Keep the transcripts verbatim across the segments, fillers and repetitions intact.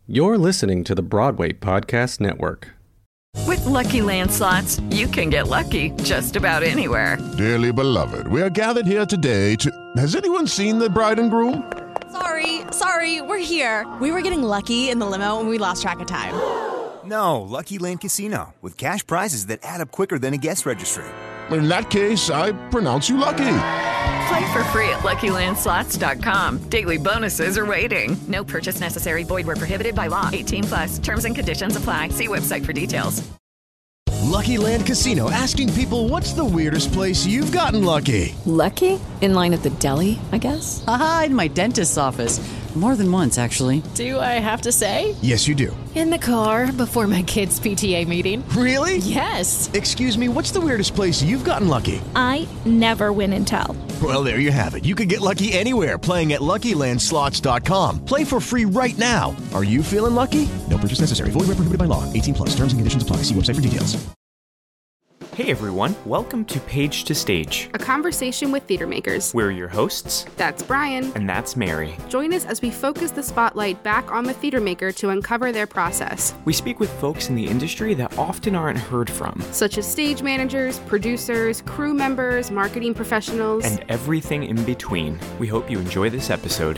You're listening to the Broadway Podcast Network. With Lucky Land Slots, you can get lucky just about anywhere. Dearly beloved, we are gathered here today to... Has anyone seen the bride and groom? Sorry, sorry, we're here. We were getting lucky in the limo and we lost track of time. No, Lucky Land Casino, with cash prizes that add up quicker than a guest registry. In that case, I pronounce you lucky. Play for free at Lucky Land Slots dot com. Daily bonuses are waiting. No purchase necessary. Void where prohibited by law. eighteen plus. Terms and conditions apply. See website for details. Lucky Land Casino, asking people, what's the weirdest place you've gotten lucky? Lucky? In line at the deli, I guess? Aha, in my dentist's office. More than once, actually. Do I have to say? Yes, you do. In the car before my kids' P T A meeting. Really? Yes. Excuse me, what's the weirdest place you've gotten lucky? I never win and tell. Well, there you have it. You can get lucky anywhere, playing at Lucky Land Slots dot com. Play for free right now. Are you feeling lucky? No purchase necessary. Void where prohibited by law. eighteen plus. Terms and conditions apply. See website for details. Hey everyone, welcome to Page to Stage, a conversation with theater makers. We're your hosts. That's Brian. And that's Mary. Join us as we focus the spotlight back on the theater maker to uncover their process. We speak with folks in the industry that often aren't heard from, such as stage managers, producers, crew members, marketing professionals, and everything in between. We hope you enjoy this episode.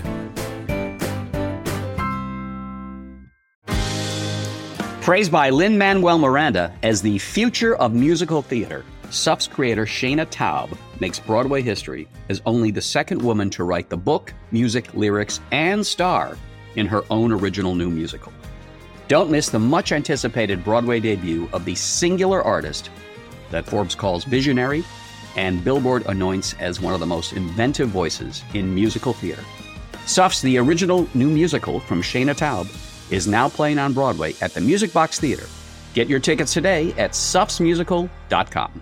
Praised by Lin-Manuel Miranda as the future of musical theater, S U F's creator Shana Taub makes Broadway history as only the second woman to write the book, music, lyrics, and star in her own original new musical. Don't miss the much-anticipated Broadway debut of the singular artist that Forbes calls visionary and Billboard anoints as one of the most inventive voices in musical theater. S U F's The Original New Musical from Shana Taub is now playing on Broadway at the Music Box Theater. Get your tickets today at sufs musical dot com.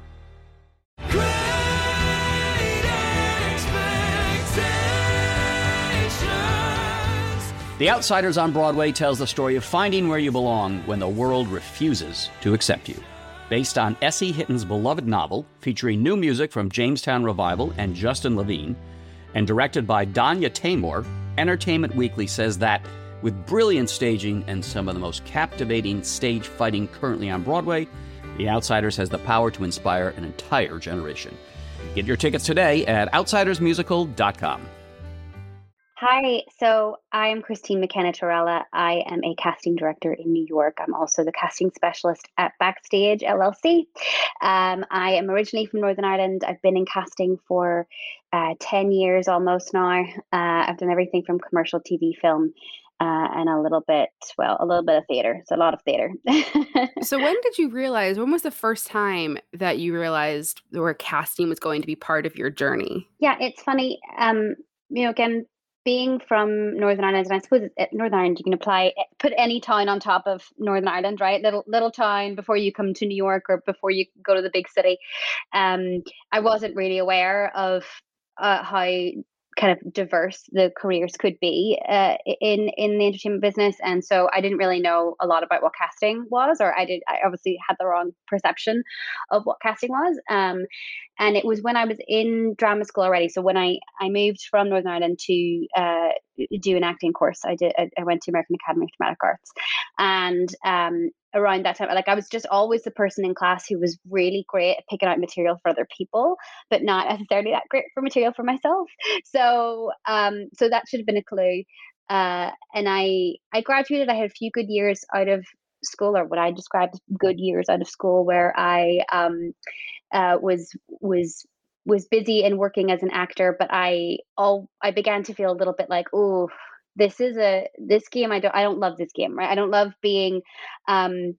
The Outsiders on Broadway tells the story of finding where you belong when the world refuses to accept you. Based on S E. Hitton's beloved novel, featuring new music from Jamestown Revival and Justin Levine, and directed by Danya Taymor, Entertainment Weekly says that with brilliant staging and some of the most captivating stage fighting currently on Broadway, The Outsiders has the power to inspire an entire generation. Get your tickets today at outsiders musical dot com. Hi, so I am Christine McKenna Torella. I am a casting director in New York. I'm also the casting specialist at Backstage L L C. Um, I am originally from Northern Ireland. I've been in casting for uh, ten years almost now. Uh, I've done everything from commercial T V, film, Uh, and a little bit, well, a little bit of theater. So a lot of theater. So when did you realize, when was the first time that you realized where casting was going to be part of your journey? Yeah, it's funny. Um, you know, again, being from Northern Ireland, and I suppose at Northern Ireland, you can apply, put any town on top of Northern Ireland, right? Little little town before you come to New York or before you go to the big city. Um, I wasn't really aware of uh, how kind of diverse the careers could be uh, in in the entertainment business, and so I didn't really know a lot about what casting was, or I did. I obviously had the wrong perception of what casting was. Um, and it was when I was in drama school already. So when I I moved from Northern Ireland to uh, do an acting course, I did. I, I went to American Academy of Dramatic Arts, and um, around that time, like I was just always the person in class who was really great at picking out material for other people, but not necessarily that great for material for myself. So, um, so that should have been a clue. Uh, and I, I graduated. I had a few good years out of school, or what I described as good years out of school, where I um, uh, was was was busy and working as an actor. But I all I began to feel a little bit like, oh, this is a this game. I don't I don't love this game, right? I don't love being um,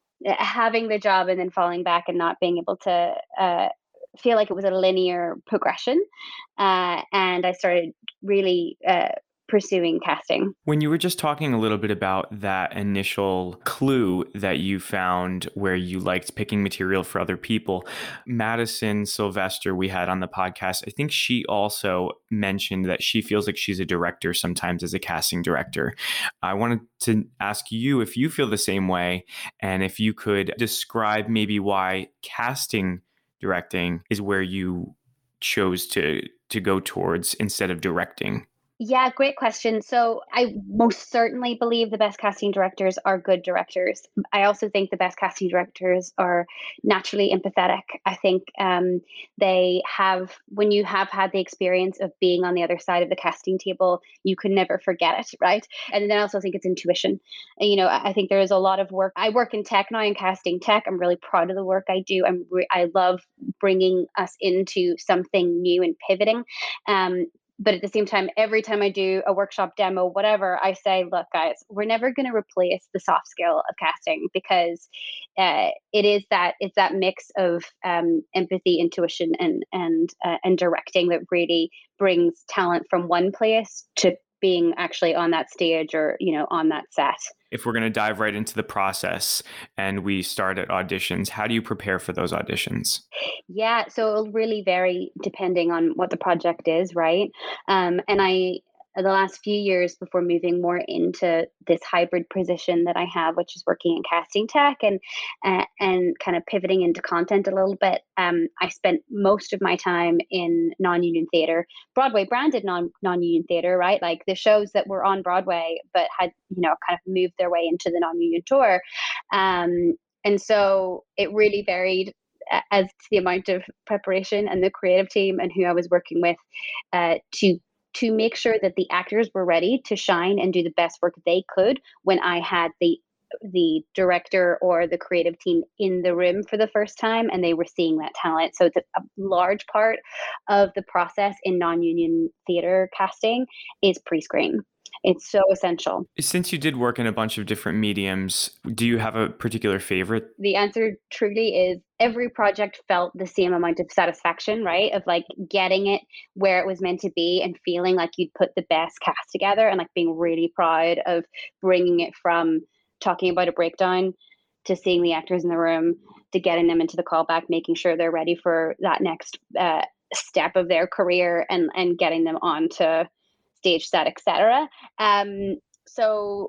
having the job and then falling back and not being able to uh, feel like it was a linear progression. Uh, and I started really uh, pursuing casting. When you were just talking a little bit about that initial clue that you found where you liked picking material for other people, Madison Sylvester, we had on the podcast, I think she also mentioned that she feels like she's a director sometimes as a casting director. I wanted to ask you if you feel the same way, and if you could describe maybe why casting directing is where you chose to to go towards instead of directing. Yeah, great question. So I most certainly believe the best casting directors are good directors. I also think the best casting directors are naturally empathetic. I think um, they have, when you have had the experience of being on the other side of the casting table, you can never forget it, right? And then I also think it's intuition. And, you know, I I think there is a lot of work. I work in tech now, in casting tech. I'm really proud of the work I do. I'm re- I love bringing us into something new and pivoting. Um, but at the same time, every time I do a workshop demo, whatever, I say, look, guys, we're never going to replace the soft skill of casting, because uh, it is that it's that mix of um, empathy, intuition, and and uh, and directing that really brings talent from one place to being actually on that stage, or, you know, on that set. If we're going to dive right into the process and we start at auditions, how do you prepare for those auditions? Yeah, so it'll really vary depending on what the project is, right? Um, and I, the last few years before moving more into this hybrid position that I have, which is working in casting tech and uh, and kind of pivoting into content a little bit, um, I spent most of my time in non-union theater, Broadway branded non non-union theater, right? Like the shows that were on Broadway but had, you know, kind of moved their way into the non-union tour. Um, and so it really varied a- as to the amount of preparation and the creative team and who I was working with uh, to to make sure that the actors were ready to shine and do the best work they could when I had the the director or the creative team in the room for the first time and they were seeing that talent. So it's a, a large part of the process in non-union theater casting is pre-screen. It's so essential. Since you did work in a bunch of different mediums, do you have a particular favorite? The answer truly is every project felt the same amount of satisfaction, right? Of like getting it where it was meant to be and feeling like you'd put the best cast together and like being really proud of bringing it from talking about a breakdown to seeing the actors in the room to getting them into the callback, making sure they're ready for that next uh, step of their career and, and getting them on to stage set, et cetera. Um, so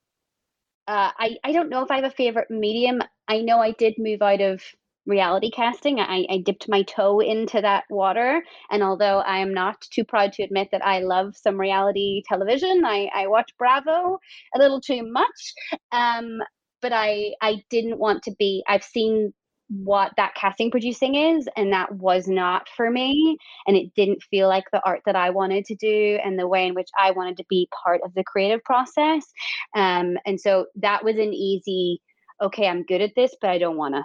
uh, I, I don't know if I have a favorite medium. I know I did move out of reality casting. I, I dipped my toe into that water. And although I am not too proud to admit that I love some reality television, I, I watch Bravo a little too much. Um, but I, I didn't want to be, I've seen what that casting producing is, and that was not for me. And it didn't feel like the art that I wanted to do and the way in which I wanted to be part of the creative process. Um, and so that was an easy, okay, I'm good at this, but I don't want to.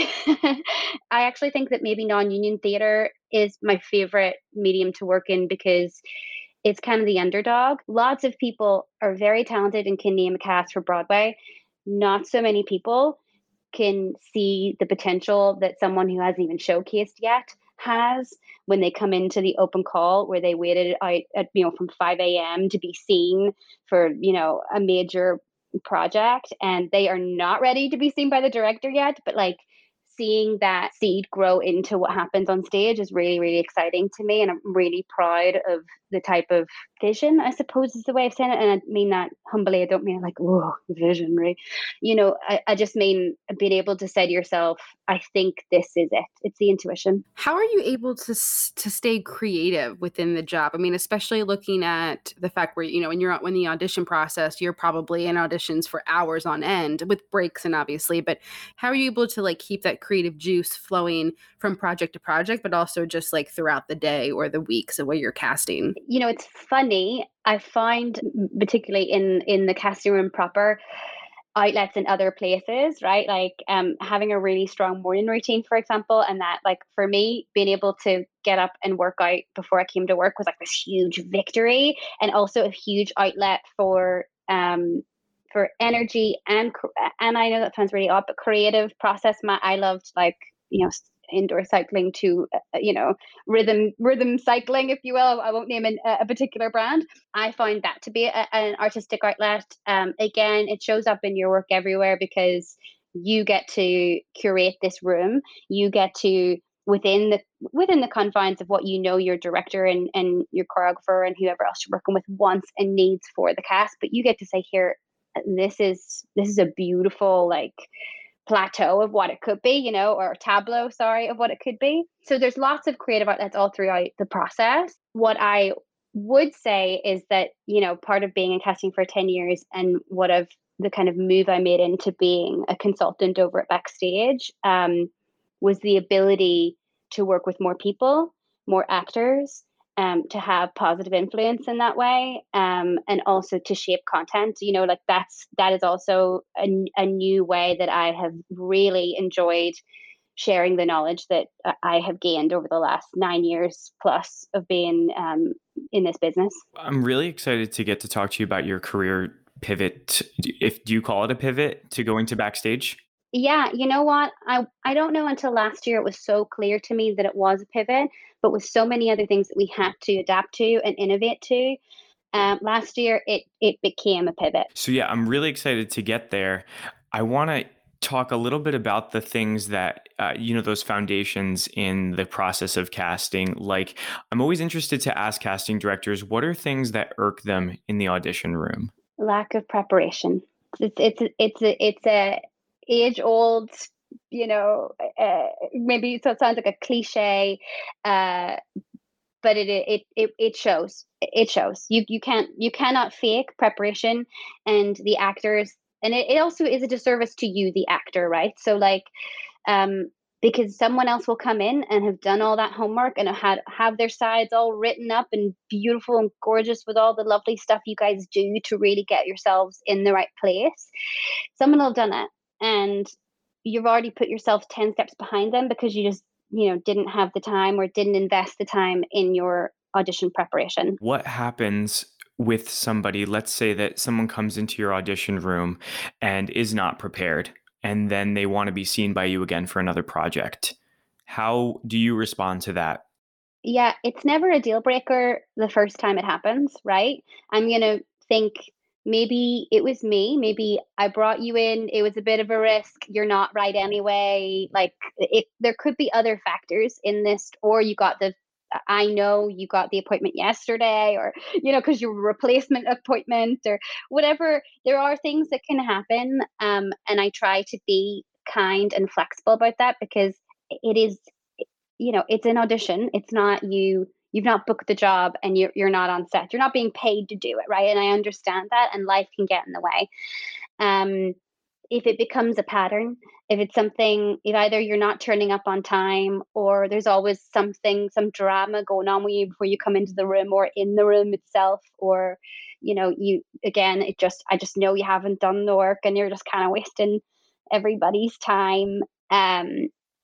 I actually think that maybe non-union theater is my favorite medium to work in because it's kind of the underdog. Lots of people are very talented and can name a cast for Broadway. Not so many people can see the potential that someone who hasn't even showcased yet has when they come into the open call, where they waited out at, you know, from five a.m. to be seen for, you know, a major project, and they are not ready to be seen by the director yet, but like seeing that seed grow into what happens on stage is really, really exciting to me. And I'm really proud of the type of vision, I suppose is the way of saying it. And I mean that humbly. I don't mean like, whoa, visionary. You know, I, I just mean being able to say to yourself, I think this is it. It's the intuition. How are you able to to stay creative within the job? I mean, especially looking at the fact where, you know, when you're when the audition process, you're probably in auditions for hours on end with breaks and obviously, but how are you able to like keep that creative juice flowing from project to project, but also just like throughout the day or the weeks of where you're casting? You know, it's funny. I find particularly in in the casting room proper, outlets in other places, right? Like um, having a really strong morning routine, for example, and that, like, for me, being able to get up and work out before I came to work was like this huge victory, and also a huge outlet for um for energy and and I know that sounds really odd, but creative process. My I loved like you know indoor cycling to uh, you know rhythm rhythm cycling, if you will. I won't name an, a particular brand. I find that to be a, an artistic outlet. Um, again, it shows up in your work everywhere because you get to curate this room. You get to within the within the confines of what you know your director and and your choreographer and whoever else you're working with wants and needs for the cast, but you get to say, here, this is this is a beautiful like plateau of what it could be, you know, or tableau, sorry, of what it could be. So there's lots of creative outlets all throughout the process. What I would say is that, you know, part of being in casting for ten years and what I've the kind of move I made into being a consultant over at Backstage um, was the ability to work with more people, more actors, um, to have positive influence in that way, um, and also to shape content. You know, like that's that is also a, a new way that I have really enjoyed sharing the knowledge that I have gained over the last nine years plus of being um, in this business. I'm really excited to get to talk to you about your career pivot. If do you call it a pivot to going to Backstage? Yeah, you know what? I I don't know until last year it was so clear to me that it was a pivot, but with so many other things that we had to adapt to and innovate to, um, last year it it became a pivot. So yeah, I'm really excited to get there. I want to talk a little bit about the things that, uh, you know, those foundations in the process of casting. Like, I'm always interested to ask casting directors, what are things that irk them in the audition room? Lack of preparation. It's it's it's a it's a age old, you know, uh, maybe so it sounds like a cliche, uh, but it it it it shows. It shows. You you can't you cannot fake preparation, and the actors, and it, it also is a disservice to you, the actor, right? So like, um, because someone else will come in and have done all that homework and had have their sides all written up and beautiful and gorgeous with all the lovely stuff you guys do to really get yourselves in the right place. Someone will have done it, and you've already put yourself ten steps behind them because you just, you know, didn't have the time or didn't invest the time in your audition preparation. What happens with somebody, let's say that someone comes into your audition room and is not prepared, and then they want to be seen by you again for another project? How do you respond to that? Yeah, it's never a deal breaker the first time it happens, right? I'm going to think maybe it was me. Maybe I brought you in. It was a bit of a risk. You're not right anyway. Like it, there could be other factors in this, or you got the, I know you got the appointment yesterday, or, you know, because your replacement appointment or whatever. There are things that can happen. Um, and I try to be kind and flexible about that because it is, you know, it's an audition. It's not you, you've not booked the job and you're, you're not on set. You're not being paid to do it. Right. And I understand that, and life can get in the way. Um, if it becomes a pattern, if it's something, if either you're not turning up on time or there's always something, some drama going on with you before you come into the room or in the room itself, or, you know, you, again, it just, I just know you haven't done the work and you're just kind of wasting everybody's time. Um,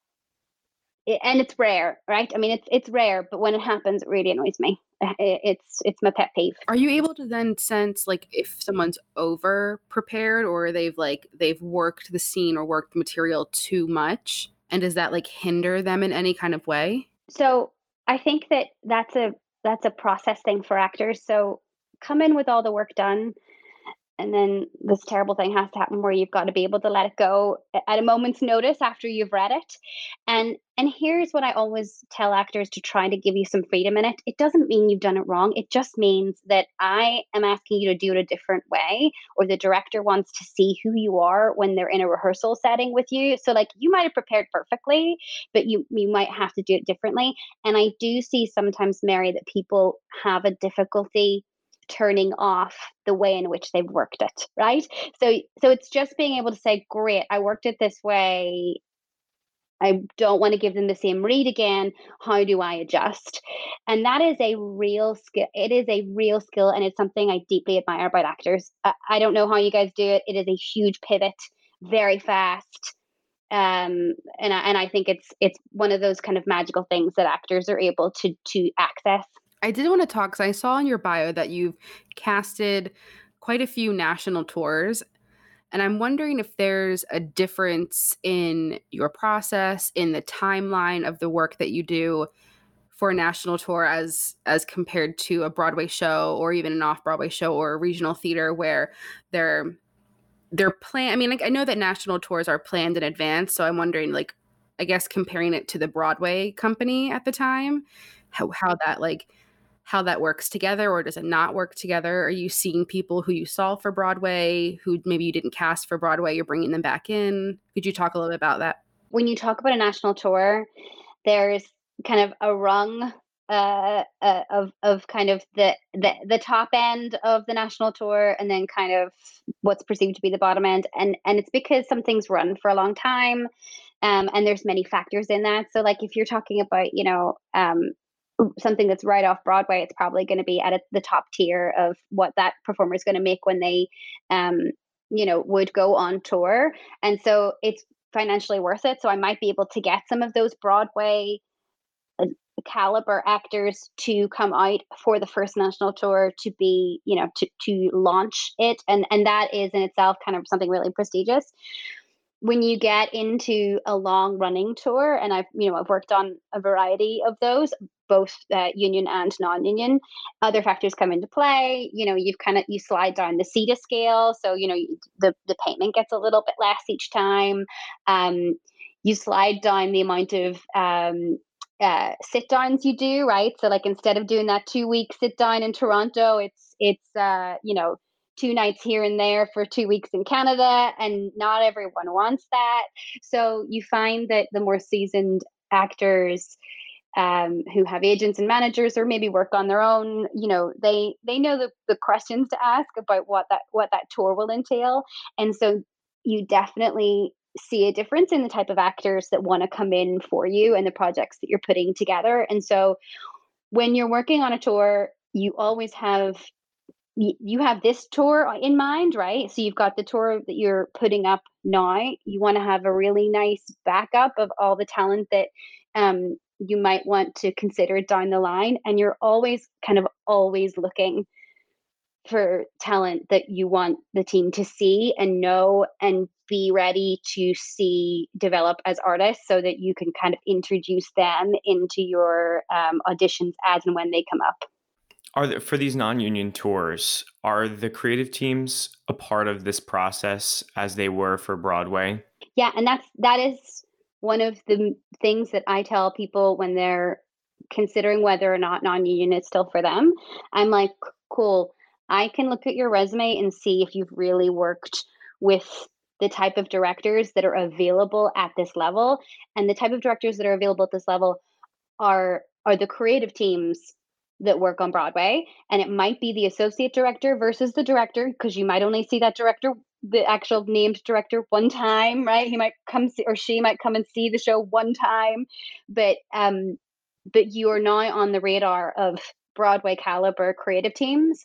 it, and it's rare, right? I mean, it's, it's rare, but when it happens, it really annoys me. It, it's, it's my pet peeve. Are you able to then sense like if someone's over prepared or they've like, they've worked the scene or worked the material too much? And does that like hinder them in any kind of way? So I think that that's a, that's a process thing for actors. So come in with all the work done, and then this terrible thing has to happen where you've got to be able to let it go at a moment's notice after you've read it. And and here's what I always tell actors to try to give you some freedom in it. It doesn't mean you've done it wrong. It just means that I am asking you to do it a different way, or the director wants to see who you are when they're in a rehearsal setting with you. So like you might have prepared perfectly, but you, you might have to do it differently. And I do see sometimes, Mary, that people have a difficulty turning off the way in which they've worked it, right? So so it's just being able to say, great, I worked it this way. I don't want to give them the same read again. How do I adjust? And that is a real skill. It is a real skill, and it's something I deeply admire about actors. I, I don't know how you guys do it. It is a huge pivot, very fast. Um, and I, and I think it's it's one of those kind of magical things that actors are able to to access. I did want to talk because I saw in your bio that you've casted quite a few national tours. And I'm wondering if there's a difference in your process, in the timeline of the work that you do for a national tour as as compared to a Broadway show or even an off-Broadway show or a regional theater where they're they're planned. I mean, like, I know that national tours are planned in advance. So I'm wondering, like, I guess comparing it to the Broadway company at the time, how, how that like how that works together, or does it not work together? Are you seeing people who you saw for Broadway, who maybe you didn't cast for Broadway, you're bringing them back in? Could you talk a little bit about that? When you talk about a national tour, there's kind of a rung uh, uh, of of kind of the, the the top end of the national tour, and then kind of what's perceived to be the bottom end, and and it's because some things run for a long time, um, and there's many factors in that. So like if you're talking about you know um, something that's right off Broadway, it's probably going to be at a, the top tier of what that performer is going to make when they um, you know would go on tour, and so it's financially worth it. So I might be able to get some of those Broadway caliber actors to come out for the first national tour to be, you know, to, to launch it. And, and that is in itself kind of something really prestigious. When you get into a long running tour, and I've, you know, I've worked on a variety of those, both uh, union and non-union, other factors come into play. You know, you've kind of, you slide down the C E T A scale. So, you know, the, the payment gets a little bit less each time. Um, you slide down the amount of, um, uh sit downs you do, right? So like instead of doing that two week sit down in Toronto, it's it's uh you know two nights here and there for two weeks in Canada, and not everyone wants that. So you find that the more seasoned actors um who have agents and managers, or maybe work on their own, you know they they know the, the questions to ask about what that what that tour will entail. And so you definitely see a difference in the type of actors that want to come in for you and the projects that you're putting together. And so when you're working on a tour, you always have you have this tour in mind, right? So you've got the tour that you're putting up now. You want to have a really nice backup of all the talent that um, you might want to consider down the line. And you're always kind of always looking for talent that you want the team to see and know and be ready to see develop as artists, so that you can kind of introduce them into your um, auditions as and when they come up. Are there, for these non-union tours, are the creative teams a part of this process as they were for Broadway? Yeah, and that's that is one of the things that I tell people when they're considering whether or not non-union is still for them. I'm like, cool, I can look at your resume and see if you've really worked with the type of directors that are available at this level. And the type of directors that are available at this level are are the creative teams that work on Broadway. And it might be the associate director versus the director, because you might only see that director, the actual named director, one time, right? He might come see, or she might come and see the show one time, but um, but you are now on the radar of Broadway caliber creative teams,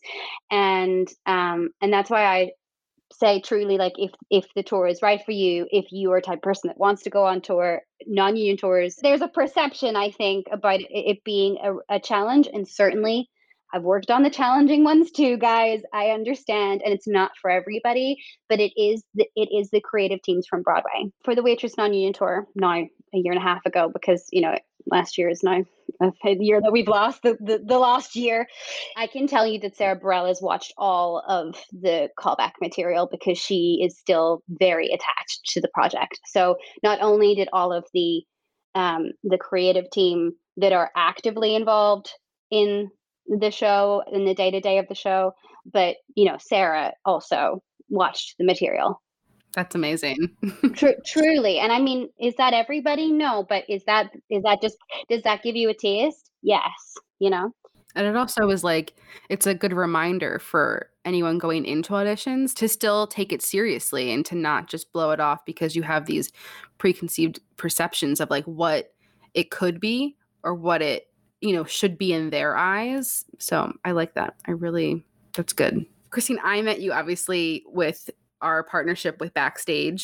and um, and that's why I say truly, like if if the tour is right for you, if you are a type of person that wants to go on tour, non-union tours, there's a perception, I think, about it, it being a, a challenge, and certainly I've worked on the challenging ones too, guys. I understand, and it's not for everybody, but it is the, it is the creative teams from Broadway. For the Waitress non-union tour, now a year and a half ago, because you know last year is now a year that we've lost the, the the last year. I can tell you that Sarah Burrell has watched all of the callback material because she is still very attached to the project. So not only did all of the um, the creative team that are actively involved in the show, in the day-to-day of the show, but you know Sarah also watched the material. That's amazing. Tr- truly. And I mean, is that everybody? No, but is that is that just does that give you a taste? Yes, you know. And it also is like, it's a good reminder for anyone going into auditions to still take it seriously and to not just blow it off because you have these preconceived perceptions of like what it could be or what it, you know, should be in their eyes. So I like that. I really, that's good. Christine, I met you obviously with our partnership with Backstage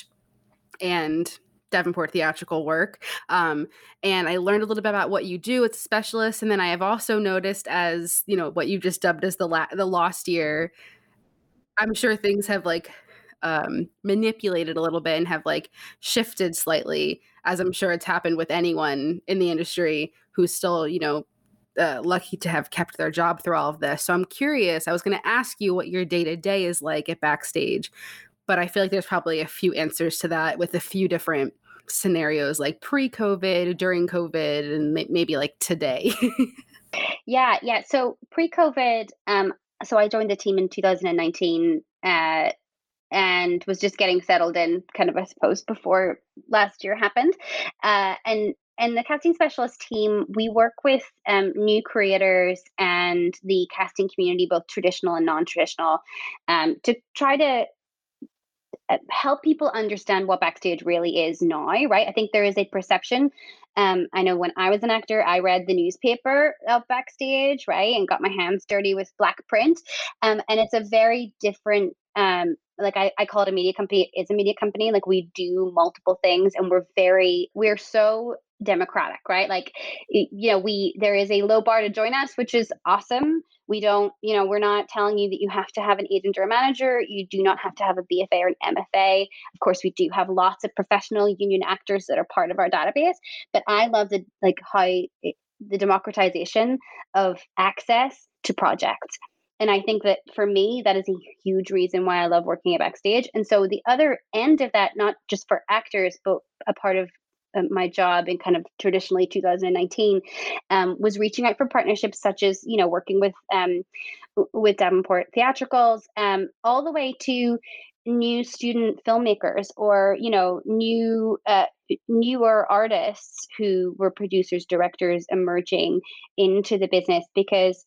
and Davenport Theatrical Work. Um, and I learned a little bit about what you do as a specialist. And then I have also noticed, as, you know, what you've just dubbed as the la- the lost year, I'm sure things have like um, manipulated a little bit and have like shifted slightly, as I'm sure it's happened with anyone in the industry who's still, you know, uh, lucky to have kept their job through all of this. So I'm curious, I was going to ask you what your day-to-day is like at Backstage, but I feel like there's probably a few answers to that with a few different scenarios, like pre-COVID, during COVID, and may- maybe like today. yeah, yeah. So pre-COVID, um, so I joined the team in two thousand nineteen uh, and was just getting settled in, kind of, I suppose, before last year happened. Uh, and in the casting specialist team, we work with um, new creators and the casting community, both traditional and non-traditional, um, to try to uh, help people understand what backstage really is now, right? I think there is a perception. Um, I know when I was an actor, I read the newspaper of backstage, right, and got my hands dirty with black print. Um, and it's a very different, um, like I, I call it a media company. It's a media company. Like we do multiple things, and we're very, we're so democratic, right? Like, you know, we there is a low bar to join us, which is awesome. We don't, you know, we're not telling you that you have to have an agent or a manager. You do not have to have a B F A or an M F A. Of course, we do have lots of professional union actors that are part of our database. But I love the like how it, the democratization of access to projects. And I think that for me, that is a huge reason why I love working at Backstage. And so the other end of that, not just for actors, but a part of my job in kind of traditionally two thousand nineteen um, was reaching out for partnerships such as, you know, working with um, with Davenport Theatricals, um, all the way to new student filmmakers or, you know, new uh, newer artists who were producers, directors emerging into the business because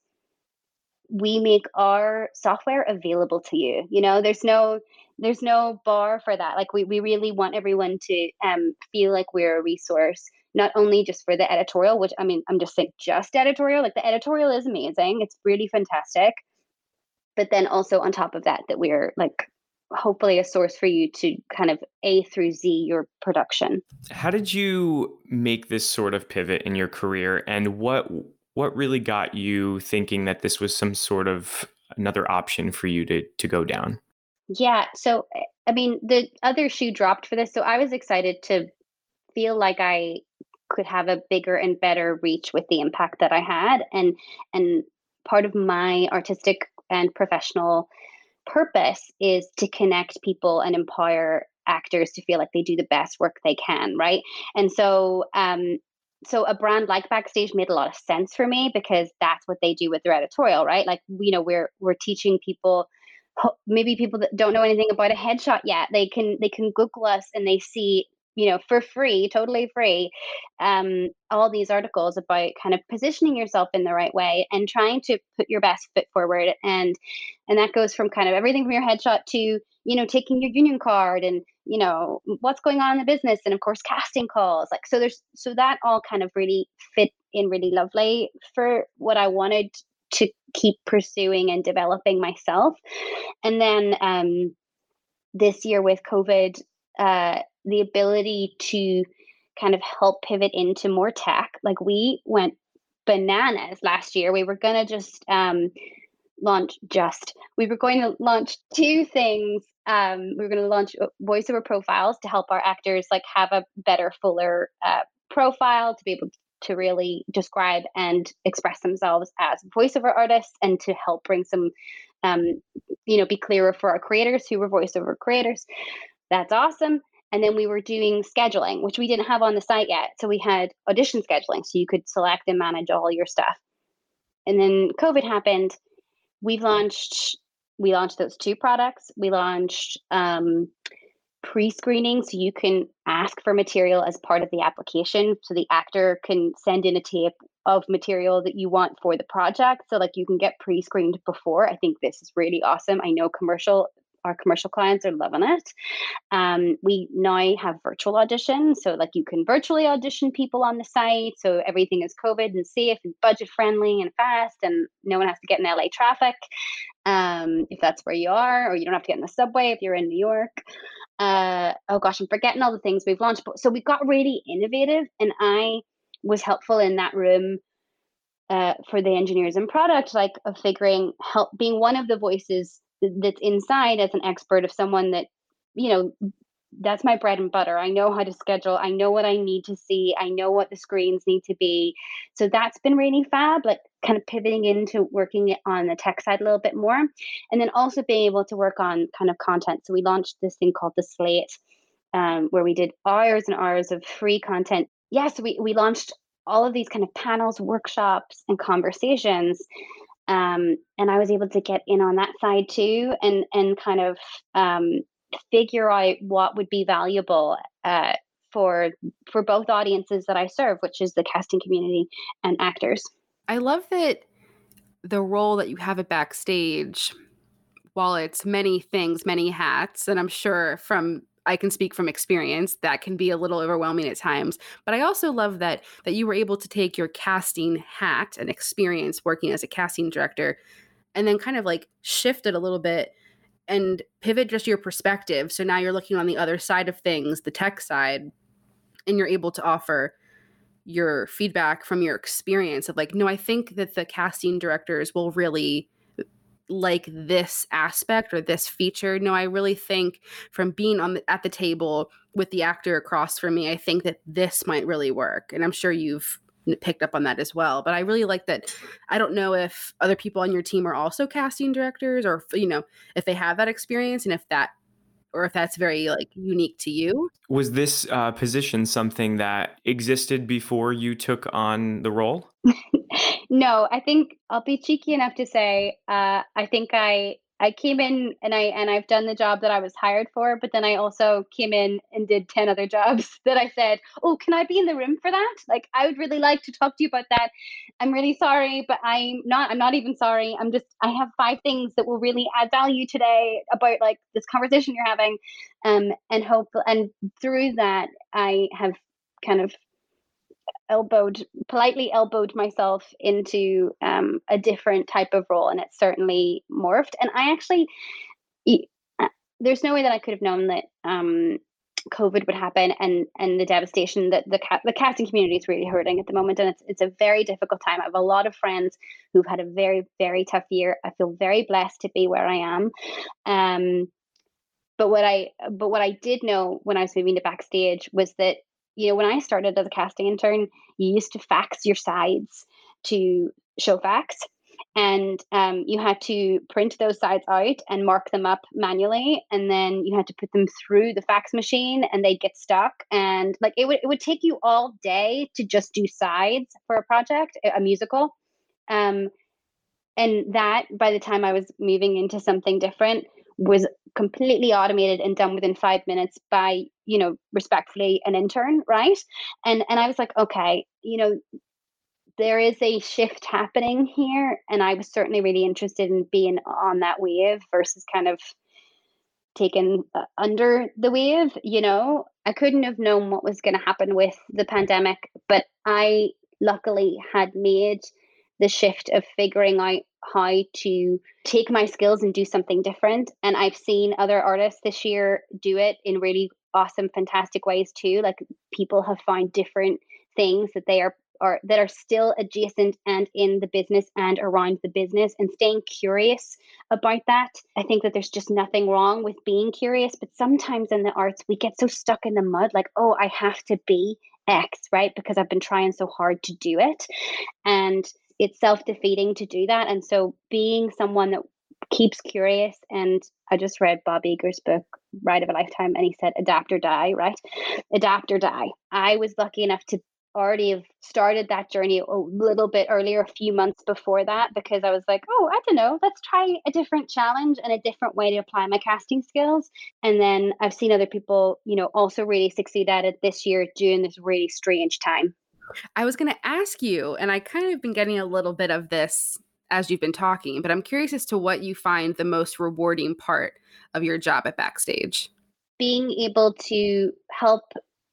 we make our software available to you. You know, there's no there's no bar for that. Like we, we really want everyone to um, feel like we're a resource, not only just for the editorial, which I mean, I'm just saying just editorial, like the editorial is amazing. It's really fantastic. But then also on top of that, that we're like hopefully a source for you to kind of A through Z your production. How did you make this sort of pivot in your career, and what what really got you thinking that this was some sort of another option for you to to go down? Yeah. So, I mean, the other shoe dropped for this. So I was excited to feel like I could have a bigger and better reach with the impact that I had. And, and part of my artistic and professional purpose is to connect people and empower actors to feel like they do the best work they can. Right. And so, um, so a brand like Backstage made a lot of sense for me because that's what they do with their editorial, right? Like, you know, we're, we're teaching people, maybe people that don't know anything about a headshot yet, they can they can Google us and they see, you know, for free, totally free, um, all these articles about kind of positioning yourself in the right way and trying to put your best foot forward. And and that goes from kind of everything from your headshot to, you know, taking your union card and, you know, what's going on in the business and of course casting calls. Like so there's so that all kind of really fit in really lovely for what I wanted to keep pursuing and developing myself. And then um, this year with COVID, uh, the ability to kind of help pivot into more tech, like we went bananas last year. We were going to just um, launch just, we were going to launch two things. Um, we were going to launch voiceover profiles to help our actors like have a better, fuller uh, profile to be able to to really describe and express themselves as voiceover artists and to help bring some, um, you know, be clearer for our creators who were voiceover creators. That's awesome. And then we were doing scheduling, which we didn't have on the site yet. So we had audition scheduling, so you could select and manage all your stuff. And then COVID happened. We've launched, we launched those two products. We launched um, pre-screening, so you can ask for material as part of the application, so the actor can send in a tape of material that you want for the project, so like you can get pre-screened before. I think this is really awesome. I know commercial our commercial clients are loving it. Um, we now have virtual auditions, so like you can virtually audition people on the site, so everything is COVID and safe and budget friendly and fast, and no one has to get in L A traffic um, if that's where you are, or you don't have to get in the subway if you're in New York. Uh, oh gosh, I'm forgetting all the things we've launched. But so we got really innovative, and I was helpful in that room uh, for the engineers and product, like of figuring help being one of the voices that's inside as an expert of someone that, you know, that's my bread and butter. I know how to schedule. I know what I need to see. I know what the screens need to be. So that's been really fab, like kind of pivoting into working on the tech side a little bit more. And then also being able to work on kind of content. So we launched this thing called The Slate, um, where we did hours and hours of free content. Yes, yeah, so we, we launched all of these kind of panels, workshops, and conversations. Um, and I was able to get in on that side too, and and kind of um, figure out what would be valuable uh, for for both audiences that I serve, which is the casting community and actors. I love that the role that you have at Backstage, while it's many things, many hats, and I'm sure from I can speak from experience, that can be a little overwhelming at times. But I also love that that you were able to take your casting hat and experience working as a casting director and then kind of like shift it a little bit and pivot just your perspective. So now you're looking on the other side of things, the tech side, and you're able to offer your feedback from your experience of like, no, I think that the casting directors will really like this aspect or this feature. No, I really think from being on the, at the table with the actor across from me, I think that this might really work. And I'm sure you've picked up on that as well. But I really like that. I don't know if other people on your team are also casting directors or, you know, if they have that experience and if that, or if that's very like unique to you. Was this uh, position something that existed before you took on the role? No, I think I'll be cheeky enough to say uh, I think I I came in and I and I've done the job that I was hired for, but then I also came in and did ten other jobs that I said, oh, can I be in the room for that? Like, I would really like to talk to you about that. I'm really sorry, but I'm not. I'm not even sorry. I'm just. I have five things that will really add value today about like this conversation you're having, um, and hope. And through that, I have kind of elbowed politely elbowed myself into um, a different type of role, and it's certainly morphed. And I actually, there's no way that I could have known that um, COVID would happen, and and the devastation that the ca- the casting community is really hurting at the moment, and it's it's a very difficult time. I have a lot of friends who've had a very very tough year. I feel very blessed to be where I am. Um, but what I but what I did know when I was moving to Backstage was that, you know, when I started as a casting intern, you used to fax your sides to Showfax, and um, you had to print those sides out and mark them up manually, and then you had to put them through the fax machine, and they'd get stuck. And like it would, it would take you all day to just do sides for a project, a musical. Um, and that, by the time I was moving into something different, was completely automated and done within five minutes by, you know, respectfully an intern, right? And and I was like, okay, you know, there is a shift happening here, and I was certainly really interested in being on that wave versus kind of taken uh, under the wave. You know, I couldn't have known what was going to happen with the pandemic, but I luckily had made the shift of figuring out how to take my skills and do something different. And I've seen other artists this year do it in really awesome, fantastic ways too. Like, people have found different things that they are, are that are still adjacent and in the business and around the business, and staying curious about that. I think that there's just nothing wrong with being curious, but sometimes in the arts, we get so stuck in the mud, like, oh, I have to be X, right? Because I've been trying so hard to do it. And it's self-defeating to do that. And so being someone that keeps curious, and I just read Bob Iger's book, Ride of a Lifetime, and he said, adapt or die, right? Adapt or die. I was lucky enough to already have started that journey a little bit earlier, a few months before that, because I was like, oh, I don't know, let's try a different challenge and a different way to apply my casting skills. And then I've seen other people, you know, also really succeed at it this year during this really strange time. I was going to ask you, and I kind of been getting a little bit of this as you've been talking, but I'm curious as to what you find the most rewarding part of your job at Backstage. Being able to help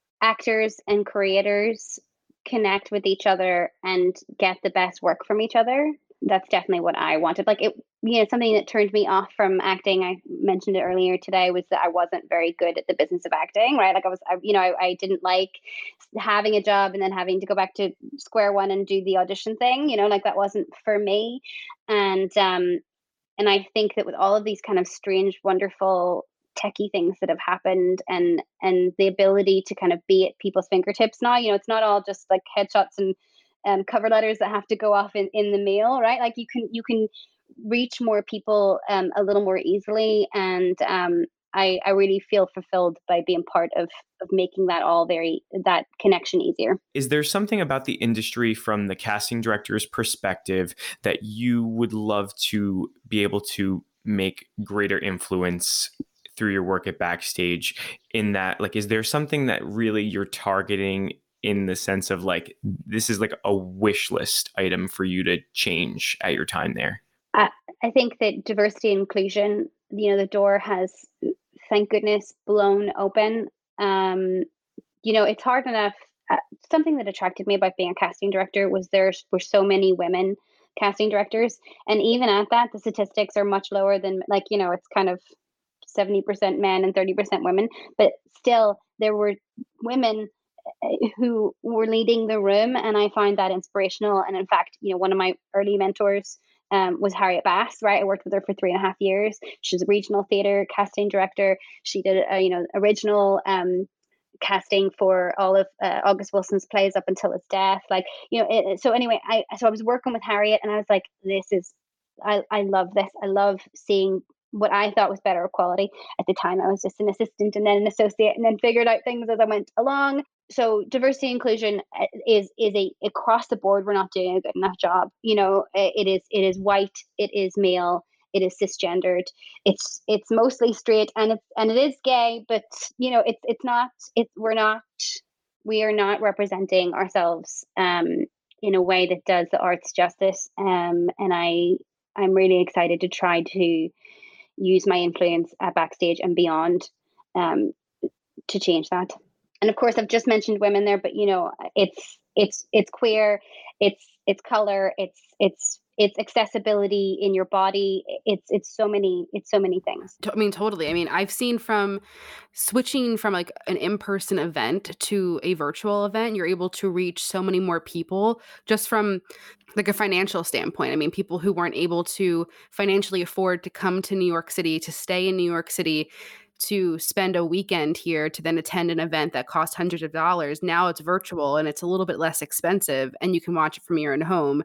actors and creators connect with each other and get the best work from each other. That's definitely what I wanted. Like, it, you know, something that turned me off from acting, I mentioned it earlier today, was that I wasn't very good at the business of acting, right? Like I was, I, you know, I, I didn't like having a job and then having to go back to square one and do the audition thing, you know, like that wasn't for me. And, um, and I think that with all of these kind of strange, wonderful techie things that have happened, and, and the ability to kind of be at people's fingertips now, you know, it's not all just like headshots and Um, cover letters that have to go off in, in the mail, right? Like you can you can reach more people um, a little more easily, and um, I, I really feel fulfilled by being part of of making that all very that connection easier. Is there something about the industry from the casting director's perspective that you would love to be able to make greater influence through your work at Backstage in that, like, is there something that really you're targeting in the sense of like, this is like a wish list item for you to change at your time there? I, I think that diversity and inclusion, you know, the door has, thank goodness, blown open. Um, you know, it's hard enough. Uh, something that attracted me about being a casting director was there were so many women casting directors. And even at that, the statistics are much lower than, like, you know, it's kind of seventy percent men and thirty percent women. But still, there were women who were leading the room. And I find that inspirational. And in fact, you know, one of my early mentors um, was Harriet Bass, right? I worked with her for three and a half years. She's a regional theater casting director. She did, a, you know, original um, casting for all of uh, August Wilson's plays up until his death. Like, you know, it, so anyway, I, so I was working with Harriet and I was like, this is, I, I love this. I love seeing what I thought was better quality. At the time, I was just an assistant and then an associate and then figured out things as I went along. So diversity and inclusion is is a across the board. We're not doing a good enough job. You know, it is it is white, it is male, it is cisgendered. It's it's mostly straight, and it's and it is gay. But you know, it's it's not. It's we're not. We are not representing ourselves um, in a way that does the arts justice. Um, and I I'm really excited to try to use my influence at Backstage and beyond um, to change that. And of course, I've just mentioned women there, but you know, it's it's it's queer, it's it's color, it's it's it's accessibility in your body. It's it's so many it's so many things. I mean, totally. I mean, I've seen from switching from like an in-person event to a virtual event, you're able to reach so many more people just from like a financial standpoint. I mean, people who weren't able to financially afford to come to New York City, to stay in New York City, to spend a weekend here to then attend an event that costs hundreds of dollars. Now it's virtual and it's a little bit less expensive and you can watch it from your own home.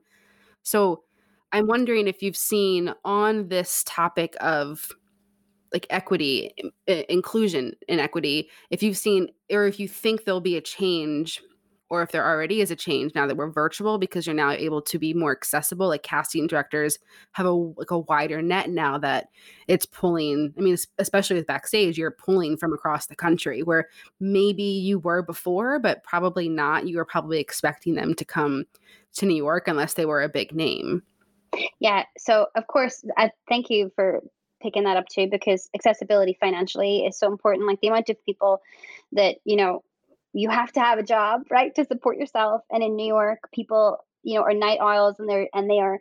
So I'm wondering if you've seen on this topic of like equity, I- inclusion and equity, if you've seen, or if you think there'll be a change, or if there already is a change now that we're virtual, because you're now able to be more accessible. Like casting directors have a like a wider net now that it's pulling. I mean, especially with Backstage, you're pulling from across the country where maybe you were before, but probably not. You were probably expecting them to come to New York unless they were a big name. Yeah. So of course, I thank you for picking that up too, because accessibility financially is so important. Like the amount of people that, you know, you have to have a job, right, to support yourself. And in New York, people, you know, are night owls and they're and they are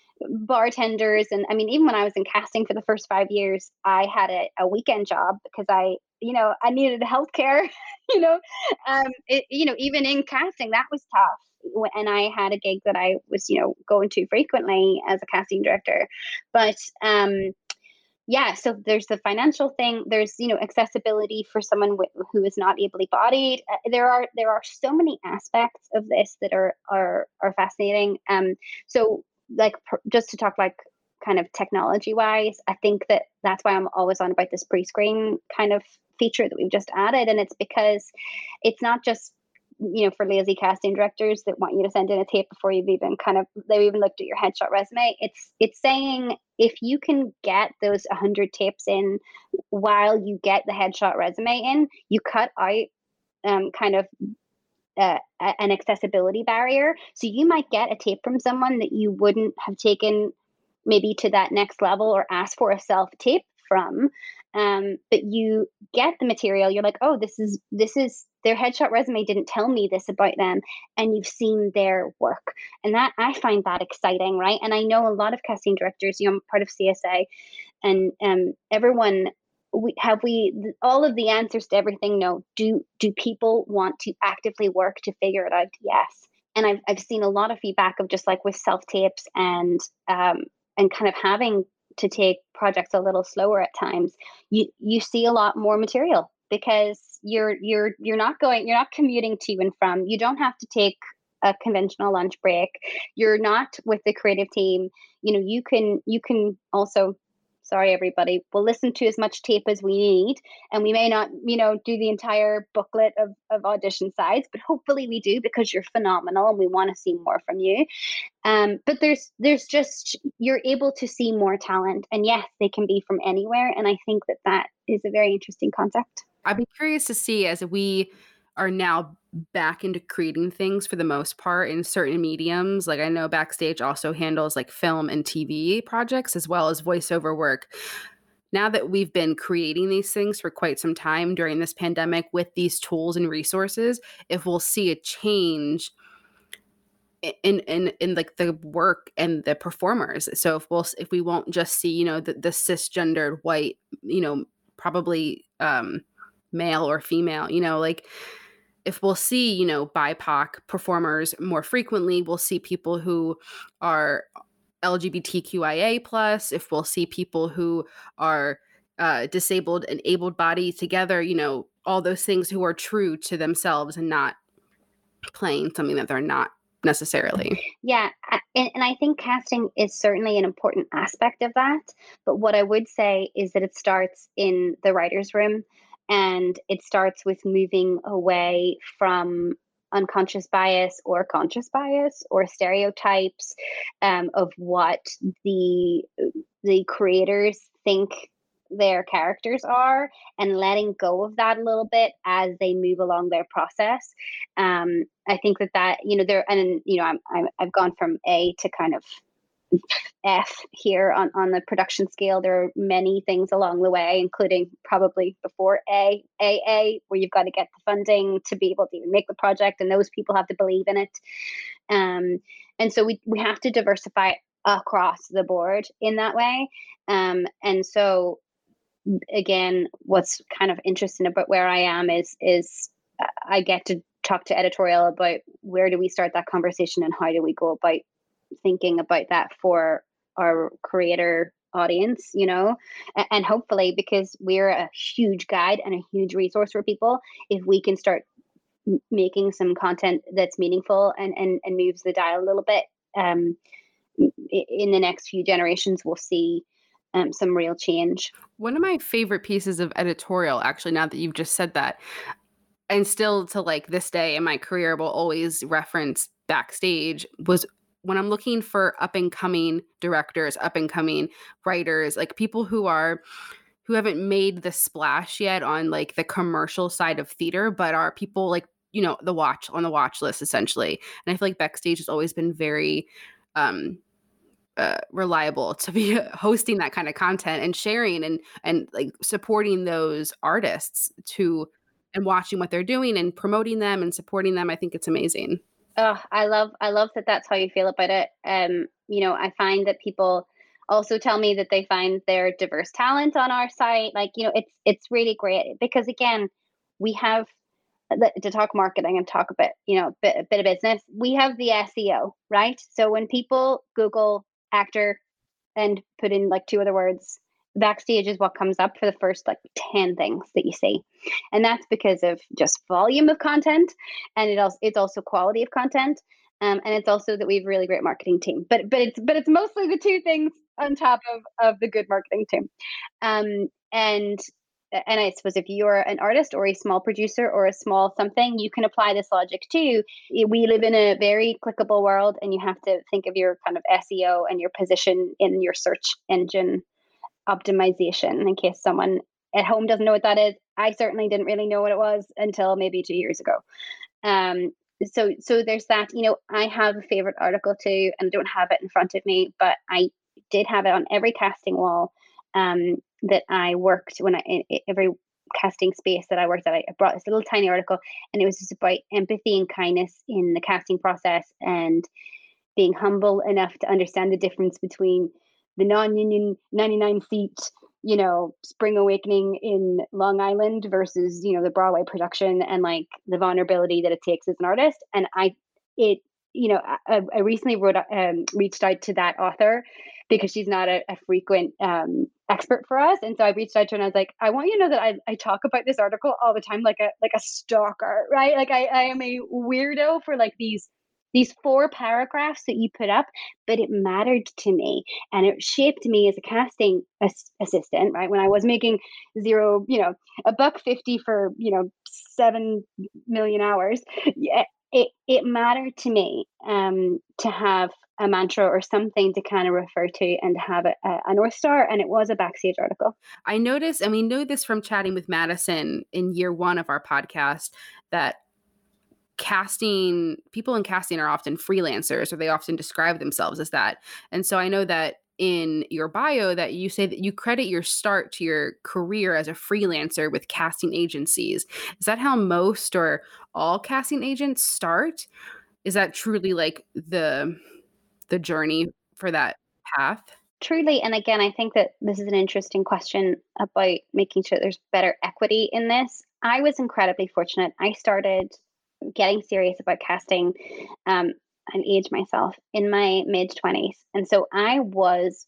bartenders. And I mean, even when I was in casting for the first five years, I had a, a weekend job because I, you know, I needed healthcare. you know, um, it, you know, even in casting, that was tough. And I had a gig that I was, you know, going to frequently as a casting director. But um, yeah, so there's the financial thing. There's, you know, accessibility for someone w- who is not ably bodied. Uh, there are there are so many aspects of this that are are are fascinating. Um, so like pr- just to talk like kind of technology wise, I think that that's why I'm always on about this pre-screen kind of feature that we've just added, and it's because it's not just, you know, for lazy casting directors that want you to send in a tape before you've even kind of they've even looked at your headshot resume. It's it's saying if you can get those one hundred tapes in while you get the headshot resume in, you cut out um, kind of uh, an accessibility barrier. So you might get a tape from someone that you wouldn't have taken maybe to that next level or asked for a self tape from. Um, but you get the material, you're like, oh, this is this is their headshot resume didn't tell me this about them, and you've seen their work. And that I find that exciting, right? And I know a lot of casting directors, you know, I'm part of C S A, and um, everyone, we have we all of the answers to everything? No. Do do people want to actively work to figure it out? Yes. And I've I've seen a lot of feedback of just like with self tapes and um and kind of having to take projects a little slower at times. You you see a lot more material because you're you're you're not going you're not commuting to and from. You don't have to take a conventional lunch break. You're not with the creative team. You know, you can you can also sorry, everybody, we'll listen to as much tape as we need. And we may not, you know, do the entire booklet of, of audition sides, but hopefully we do because you're phenomenal and we want to see more from you. Um, but there's there's just, you're able to see more talent. And yes, they can be from anywhere. And I think that that is a very interesting concept. I'd be curious to see, as we are now back into creating things for the most part in certain mediums. Like I know Backstage also handles like film and T V projects as well as voiceover work. Now that we've been creating these things for quite some time during this pandemic with these tools and resources, if we'll see a change in in in like the work and the performers. So if we'll if we won't just see, you know, the, the cisgendered white, you know, probably um male or female, you know, like if we'll see, you know, B I P O C performers more frequently, we'll see people who are L G B T Q I A plus, if we'll see people who are uh, disabled and able-bodied together, you know, all those things who are true to themselves and not playing something that they're not necessarily. Yeah. And, and I think casting is certainly an important aspect of that. But what I would say is that it starts in the writer's room. And it starts with moving away from unconscious bias or conscious bias or stereotypes um, of what the the creators think their characters are, and letting go of that a little bit as they move along their process. Um, I think that that you know there and you know I'm, I'm I've gone from A to kind of F here on, on the production scale. There are many things along the way, including probably before A, A A, where you've got to get the funding to be able to even make the project, and those people have to believe in it. Um, and so we, we have to diversify across the board in that way. Um, and so, again, what's kind of interesting about where I am is, is I get to talk to editorial about where do we start that conversation and how do we go about thinking about that for our creator audience, you know, and, and hopefully, because we're a huge guide and a huge resource for people, if we can start m- making some content that's meaningful and, and, and moves the dial a little bit, um, in the next few generations, we'll see um, some real change. One of my favorite pieces of editorial, actually, now that you've just said that, and still to like this day in my career will always reference Backstage, was when I'm looking for up and coming directors, up and coming writers, like people who are, who haven't made the splash yet on like the commercial side of theater, but are people like, you know, the watch on the watch list essentially. And I feel like Backstage has always been very um, uh, reliable to be hosting that kind of content and sharing and, and like supporting those artists to, and watching what they're doing and promoting them and supporting them. I think it's amazing. Oh, I love, I love that that's how you feel about it. Um, you know, I find that people also tell me that they find their diverse talent on our site. Like, you know, it's, it's really great because again, we have to talk marketing and talk a bit, you know, a bit, a bit of business. We have the S E O, right? So when people Google actor and put in like two other words, Backstage is what comes up for the first like ten things that you see. And that's because of just volume of content. And it also, it's also quality of content. Um, and it's also that we have a really great marketing team, but, but it's, but it's mostly the two things on top of, of the good marketing team. Um, and, and I suppose if you're an artist or a small producer or a small something, you can apply this logic too. We live in a very clickable world, and you have to think of your kind of S E O and your position in your search engine optimization. In case someone at home doesn't know what that is, I certainly didn't really know what it was until maybe two years ago. Um, so, so there's that. You know, I have a favorite article too, and I don't have it in front of me, but I did have it on every casting wall um, that I worked when I in every casting space that I worked at. I brought this little tiny article, and it was just about empathy and kindness in the casting process and being humble enough to understand the difference between the non-union ninety-nine seat, you know, Spring Awakening in Long Island versus, you know, the Broadway production, and like the vulnerability that it takes as an artist. And I, it, you know, I, I recently wrote, um, reached out to that author because she's not a, a frequent um, expert for us. And so I reached out to her and I was like, I want you to know that I, I talk about this article all the time, like a, like a stalker, right? Like I, I am a weirdo for like these these four paragraphs that you put up, but it mattered to me and it shaped me as a casting as- assistant, right? When I was making zero, you know, a buck fifty for, you know, seven million hours. Yeah, it, it mattered to me um, to have a mantra or something to kind of refer to and have a, a, a North Star. And it was a Backstage article. I noticed, and we know this from chatting with Madison in year one of our podcast, that casting people in casting are often freelancers, or they often describe themselves as that. And so I know that in your bio that you say that you credit your start to your career as a freelancer with casting agencies. Is that how most or all casting agents start? Is that truly like the the journey for that path? Truly. And again, I think that this is an interesting question about making sure there's better equity in this. I was incredibly fortunate. I started getting serious about casting um, and age myself in my mid twenties. And so I was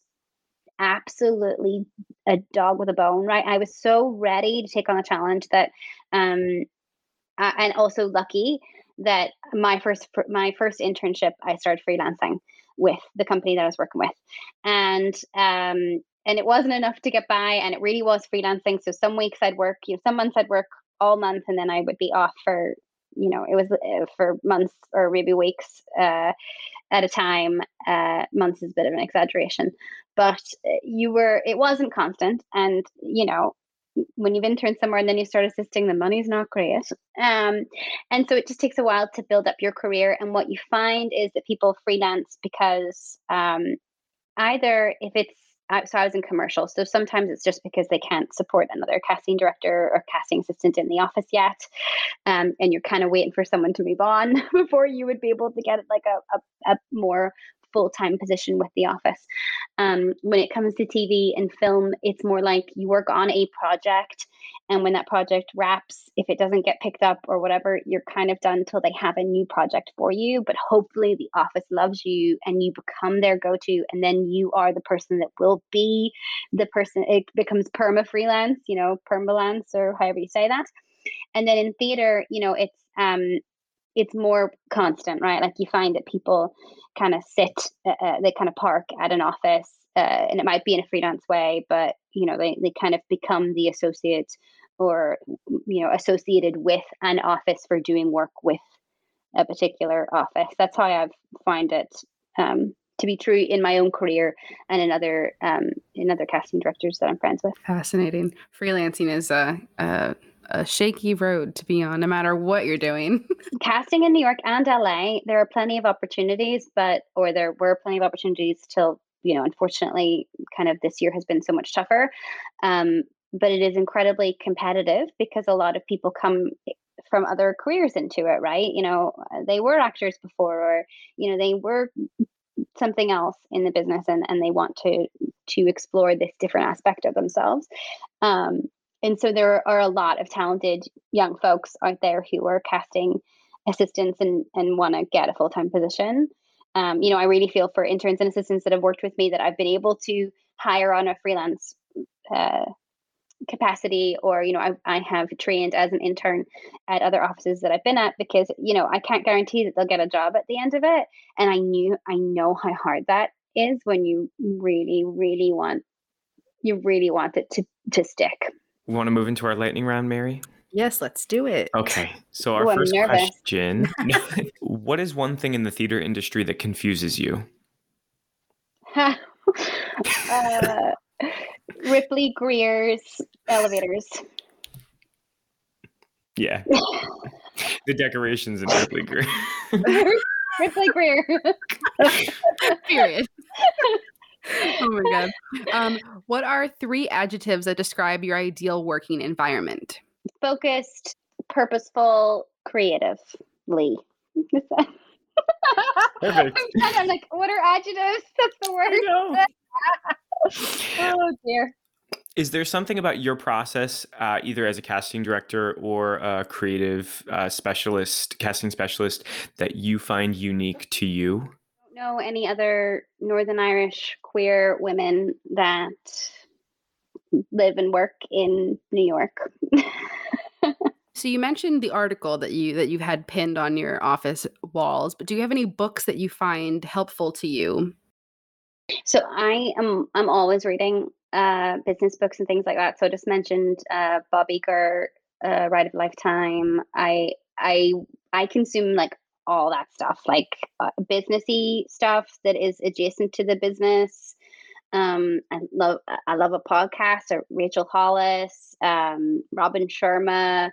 absolutely a dog with a bone, right? I was so ready to take on a challenge that, um, I, and also lucky that my first, my first internship, I started freelancing with the company that I was working with. And, um, and it wasn't enough to get by, and it really was freelancing. So some weeks I'd work, you know, some months I'd work all month, and then I would be off for, you know, it was uh, for months or maybe weeks uh, at a time. Uh, months is a bit of an exaggeration, but you were, it wasn't constant. And, you know, when you've interned somewhere and then you start assisting, the money's not great. Um, and so it just takes a while to build up your career. And what you find is that people freelance because um, either if it's, so I was in commercial, so sometimes it's just because they can't support another casting director or casting assistant in the office yet, um, and you're kind of waiting for someone to move on before you would be able to get like a, a, a more full-time position with the office. Um, when it comes to T V and film, it's more like you work on a project, and when that project wraps, if it doesn't get picked up or whatever, you're kind of done until they have a new project for you. But hopefully the office loves you and you become their go-to, and then you are the person that will be the person. It becomes perma freelance, you know, permalance, or however you say that. And then in theater, you know, it's um it's more constant, right? Like you find that people kind of sit, uh, they kind of park at an office, uh, and it might be in a freelance way, but, you know, they, they kind of become the associate or, you know, associated with an office for doing work with a particular office. That's how I've find it um, to be true in my own career and in other, um, in other casting directors that I'm friends with. Fascinating. Freelancing is a, a a shaky road to be on, no matter what you're doing. Casting in New York and L A, there are plenty of opportunities, but, or there were plenty of opportunities till, you know, unfortunately, kind of this year has been so much tougher. Um, but it is incredibly competitive because a lot of people come from other careers into it, right? You know, they were actors before, or, you know, they were something else in the business, and, and they want to, to explore this different aspect of themselves. Um, And so there are a lot of talented young folks out there who are casting assistants and, and want to get a full-time position. Um, you know, I really feel for interns and assistants that have worked with me that I've been able to hire on a freelance uh, capacity, or, you know, I, I have trained as an intern at other offices that I've been at, because, you know, I can't guarantee that they'll get a job at the end of it. And I knew, I know how hard that is when you really, really want, you really want it to, to stick. We want to move into our lightning round, Mary? Yes, let's do it. Okay. So our Ooh, I'm first nervous. question, what is one thing in the theater industry that confuses you? uh, Ripley Greer's elevators. Yeah. The decorations in Ripley Greer. Ripley Greer. Period. Oh my God. Um, what are three adjectives that describe your ideal working environment? Focused, purposeful, creatively. Perfect. I'm like, what are adjectives? That's the word. Oh dear. Is there something about your process, uh, either as a casting director or a creative uh, specialist, casting specialist, that you find unique to you? Know any other Northern Irish queer women that live and work in New York. So you mentioned the article that you that you've had pinned on your office walls, but do you have any books that you find helpful to you? So I am I'm always reading uh, business books and things like that. So I just mentioned uh, Bob Iger, uh, Ride of a Lifetime. I I I consume like all that stuff, like uh, businessy stuff that is adjacent to the business. Um, I love I love a podcast of Rachel Hollis, um, Robin Sharma,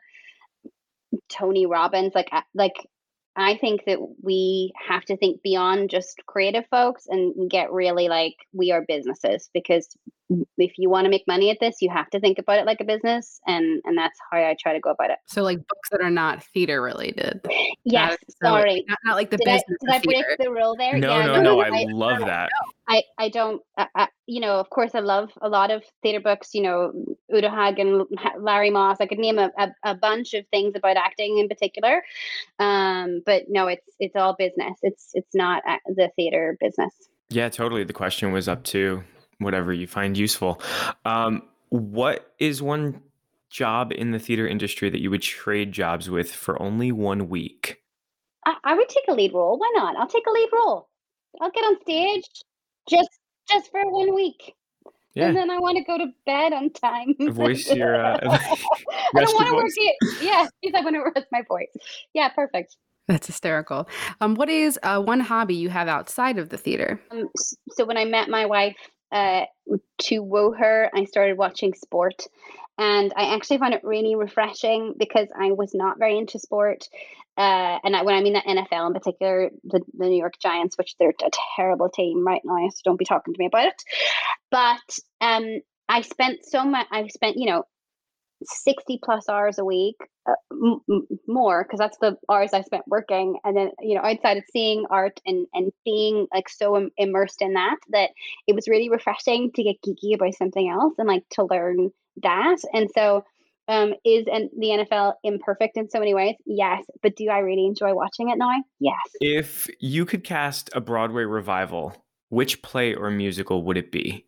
Tony Robbins. Like I- like I think that we have to think beyond just creative folks and get really like we are businesses, because if you want to make money at this, you have to think about it like a business, and and that's how I try to go about it. So like books that are not theater related. Yes, Not- so, like, sorry. not, not like the Did I, business did I of break theater. the rule there? No, yeah, no, no. I love that. I, I don't, I, I, you know, of course I love a lot of theater books, you know, Udo Hagen, Larry Moss. I could name a, a, a bunch of things about acting in particular. Um, but no, it's, it's all business. It's, it's not a- the theater business. Yeah, totally. The question was up to whatever you find useful. Um, what is one job in the theater industry that you would trade jobs with for only one week? I, I would take a lead role. Why not? I'll take a lead role. I'll get on stage just, just for one week. Yeah. And then I want to go to bed on time. Voice your uh, I rest don't want your to work voice. it. Yeah, because I want to rest my voice. Yeah, perfect. That's hysterical. Um, what is uh, one hobby you have outside of the theater? Um, s- so when I met my wife, uh, to woo her, I started watching sport, and I actually found it really refreshing because I was not very into sport. Uh, and I, when I mean the N F L in particular, the, the New York Giants, which they're a terrible team right now, so don't be talking to me about it. But um, I spent so much. I spent, you know, sixty plus hours a week, uh, m- m- more, because that's the hours I spent working. And then, you know, outside of seeing art and, and being like so im- immersed in that, that it was really refreshing to get geeky about something else and like to learn that. And so, um, is and the N F L imperfect in so many ways? Yes. But do I really enjoy watching it now? Yes. If you could cast a Broadway revival, which play or musical would it be?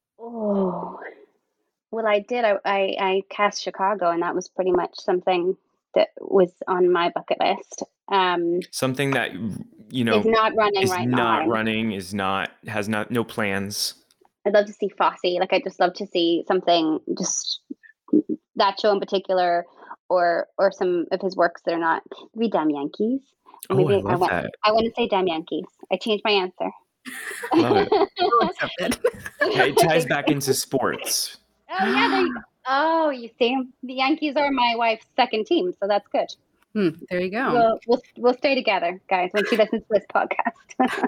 Oh, well, I did. I, I, I cast Chicago, and that was pretty much something that was on my bucket list. Um, Something that, you know, Is not running is right not now. running, is not, has not, no plans. I'd love to see Fosse. Like, I just love to see something, just that show in particular, or or some of his works that are not. Maybe Damn Yankees. Oh, Maybe I love want, that. I want to say Damn Yankees. I changed my answer. Love it. I'll accept it. Yeah, it ties back into sports. Oh yeah, there you go. Oh, you see, the Yankees are my wife's second team, so that's good. Hmm, there you go. We'll, we'll we'll stay together, guys, when she listens to this podcast.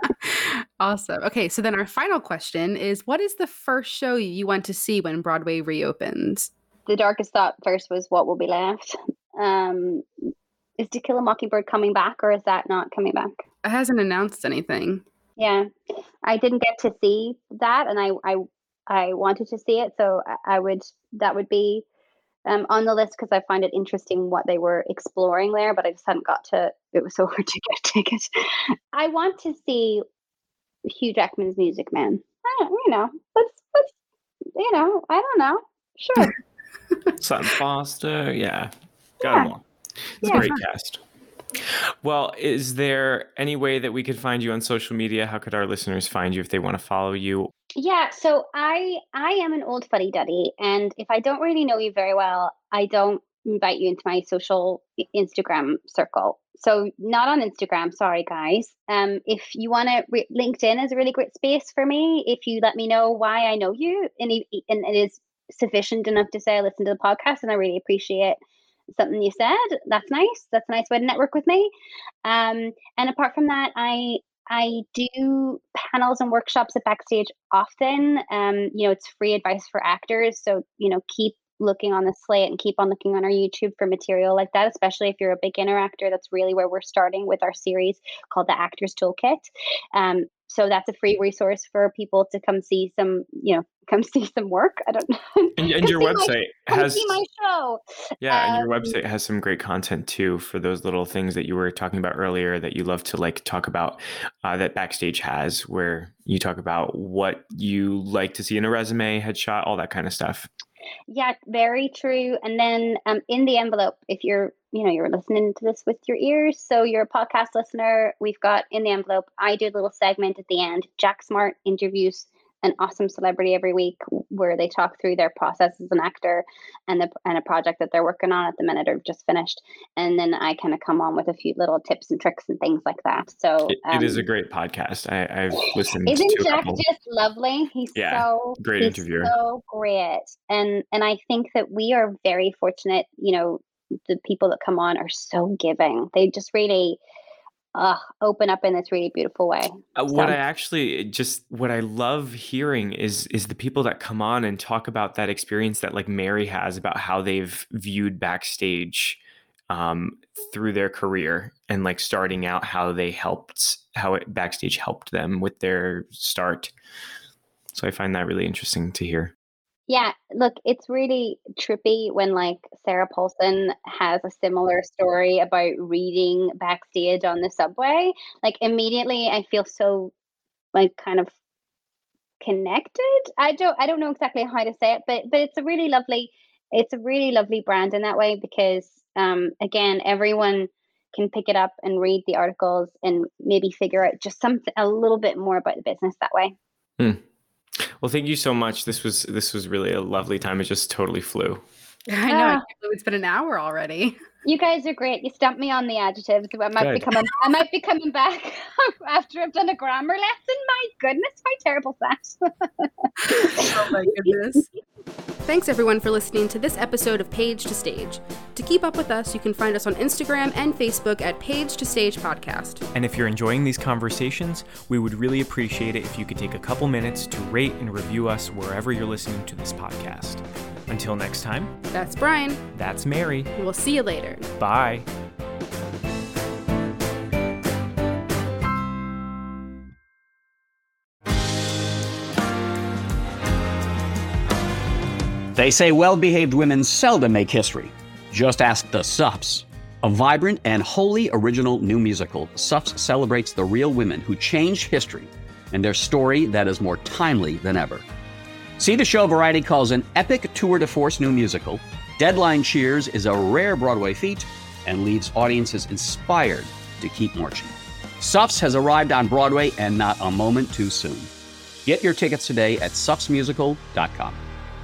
Awesome. Okay, so then our final question is, what is the first show you want to see when Broadway reopens? The darkest thought first was what will be left. Um, is To Kill a Mockingbird coming back, or is that not coming back? It hasn't announced anything. Yeah, I didn't get to see that, and I I, I wanted to see it, so I, I would that would be um, on the list because I find it interesting what they were exploring there, but I just hadn't got to. It was so hard to get tickets. I want to see Hugh Jackman's Music Man. I don't, you know, let's let's you know, I don't know. Sure. Sutton Foster, yeah. Got Yeah. them all. It's Yeah. a great cast. Well, is there any way that we could find you on social media? How could our listeners find you if they want to follow you? Yeah, so I I am an old fuddy duddy, and if I don't really know you very well, I don't invite you into my social i- Instagram circle. So not on Instagram, sorry guys. Um, if you want to, re- LinkedIn is a really great space for me. If you let me know why I know you, and, it, and it is sufficient enough to say I listen to the podcast, and I really appreciate something you said. That's nice. That's a nice way to network with me. Um, and apart from that, I I do panels and workshops at Backstage often. Um, you know, it's free advice for actors. So, you know, keep looking on the slate and keep on looking on our YouTube for material like that, especially if you're a beginner actor. That's really where we're starting with our series called The Actors Toolkit. Um, so that's a free resource for people to come see some, you know, come see some work. I don't know. And, and your see my- website come has see my show. yeah, and your Um, website has some great content too for those little things that you were talking about earlier that you love to like talk about uh, that Backstage has, where you talk about what you like to see in a resume, headshot, all that kind of stuff. Yeah, very true. And then um, in the envelope, if you're, you know, you're listening to this with your ears, so you're a podcast listener, we've got in the envelope, I do a little segment at the end. Jack Smart interviews an awesome celebrity every week where they talk through their process as an actor and the and a project that they're working on at the minute or just finished. And then I kind of come on with a few little tips and tricks and things like that. So it, um, it is a great podcast. I, I've listened isn't to Jack a couple. just lovely? He's Yeah, so great he's interviewer. so great. And and I think that we are very fortunate, you know, the people that come on are so giving. They just really uh, open up in this really beautiful way. Uh, what So- I actually just what I love hearing is is the people that come on and talk about that experience that like Mary has about how they've viewed backstage um, through their career and like starting out, how they helped, how it backstage helped them with their start. So I find that really interesting to hear. Yeah, look, it's really trippy when like Sarah Paulson has a similar story about reading backstage on the subway. Like immediately I feel so like kind of connected. I don't I don't know exactly how to say it, but but it's a really lovely it's a really lovely brand in that way because um again everyone can pick it up and read the articles and maybe figure out just something a little bit more about the business that way. Hmm. Well, thank you so much. This was this was really a lovely time. It just totally flew. I know. I Ah. can't believe it's been an hour already. You guys are great. You stumped me on the adjectives. I might be Good. coming. I might be coming back after I've done a grammar lesson. My goodness, how terrible is that? Oh my goodness. Thanks everyone for listening to this episode of Page to Stage. To keep up with us, you can find us on Instagram and Facebook at Page to Stage Podcast. And if you're enjoying these conversations, we would really appreciate it if you could take a couple minutes to rate and review us wherever you're listening to this podcast. Until next time, That's Brian. that's Mary. We'll see you later. Bye. They say well-behaved women seldom make history. Just ask the Sups. A vibrant and wholly original new musical, Sups celebrates the real women who changed history and their story that is more timely than ever. See the show Variety calls an epic tour de force new musical. Deadline cheers is a rare Broadway feat and leaves audiences inspired to keep marching. Sups has arrived on Broadway and not a moment too soon. Get your tickets today at sups musical dot com.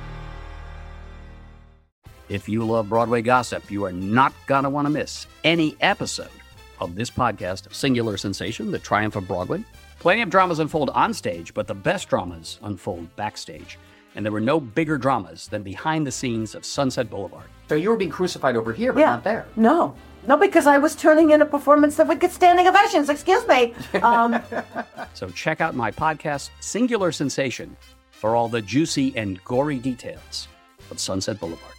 If you love Broadway gossip, you are not going to want to miss any episode of this podcast, Singular Sensation, The Triumph of Broadway. Plenty of dramas unfold on stage, but the best dramas unfold backstage. And there were no bigger dramas than behind the scenes of Sunset Boulevard. So you were being crucified over here, but Yeah. not there. No. No, because I was turning in a performance that would get standing ovations. Excuse me. Um, So check out my podcast, Singular Sensation, for all the juicy and gory details of Sunset Boulevard.